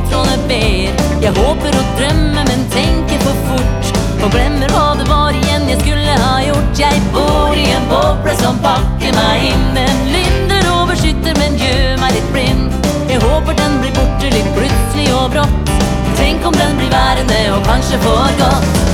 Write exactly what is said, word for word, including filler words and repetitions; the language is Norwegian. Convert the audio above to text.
tanktrollene ber. Jeg håper og drømmer, men tenker for fort, og glemmer hva det var igjen jeg skulle ha gjort. Jeg bor i en boble som pakker meg inn. Den lynder og beskytter, men gjør meg litt blind. Jeg håper den blir borte litt plutselig og brått. Tenk om den blir værende, og kanskje for godt.